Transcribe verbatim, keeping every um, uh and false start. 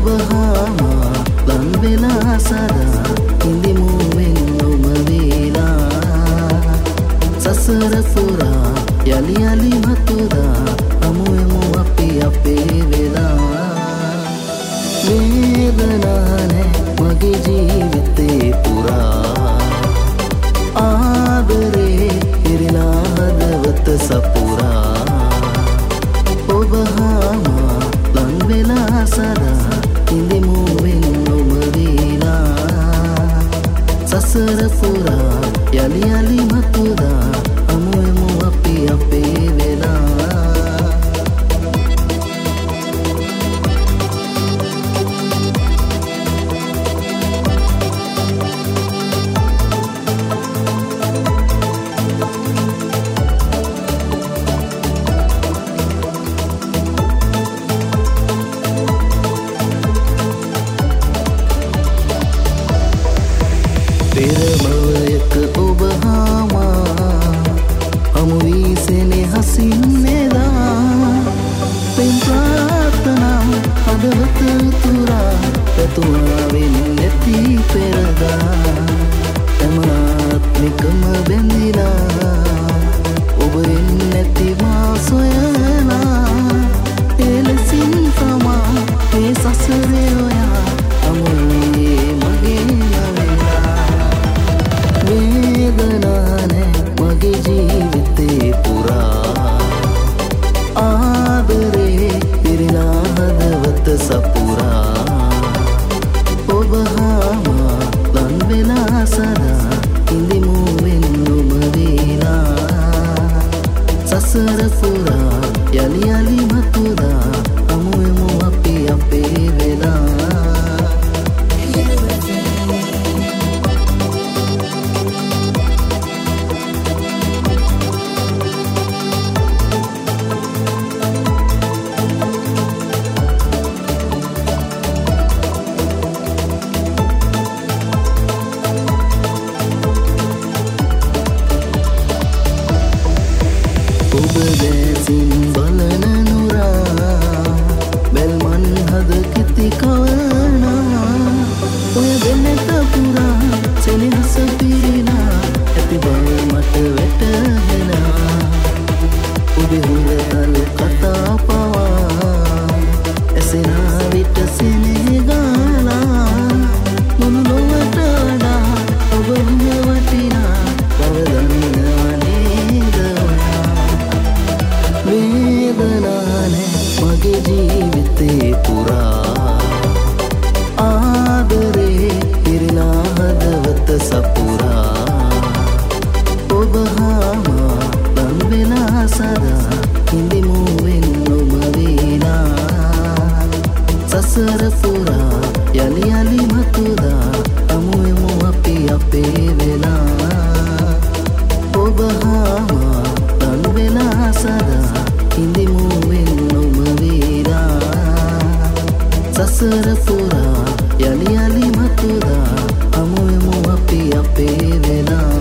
ඔබ හා ලං වෙලා සදා ඉඳිමු වෙන්නම වේලා සසර පුරා යලි යලි මතුදා අමුෙමු අපි අපේ වෙලා වේදනානේ මගේ ජීවිතේ පුරා ආදරේ ඉරිලා හදවත සපුරා ඔබ හා ලං වෙලා සදා ඉඳිමු වෙන්නම වේලා සසර පුරා යලි යලි මතුදා අමුෙමු අපි අපේ වෙලා පෙරමවයක ඔබ හාමා හමු වී සෙනෙහසින් නෙලා පෙම් ප්‍රාර්ථනා හදවත තුරා පැතුමාවෙන් නැති පෙරදා හැම ආත්මිකම බැඳිලා ඔබ එන්නේ නැති මා සොයලා එලෙසින් තමා මේ සසරේ ඔයා අමුයේ මගේ වේදනානේ මගේ ජීවිතේ පුරා ආදරේ ඉරිලා හදවත සපුරා ඔබ හා ලං වෙලා සදා ඉඳිමු වෙන්නම වේලා සසර පුරා යලි යලි මතුදා අමුෙමු අපි අපේ වෙලා ඔබ දැසින් බලන නුරා බැල්මන් හද කිති කවනා ඔය වෙනත පුරා සෙනෙහස පිරිලා ඇති බව මට වැටහෙනා ඔබේ හුරතල් කතා පවා ඇසෙනා විට සෙනෙහගාලා මුළු ලොවට වඩා ඔබ වටිනා බව දන්නවා නේද වේදනානේ මගේ ජීවිතේ පුරා ආදරේ ඉරිලා හදවත සපුරා ඔබ හා ලං වෙලා සදා ඉඳිමු වෙන්නම වේලා සසර පුරා යලි යලි මතුදා අමුෙමු අපි අපේ වෙලා ඔබ හා ලං වෙලා සදා ඉඳිමු වෙන්නම වේලා සසර පුරා යලි යලි මතුදා අමුෙමු අපි අපේ වෙලා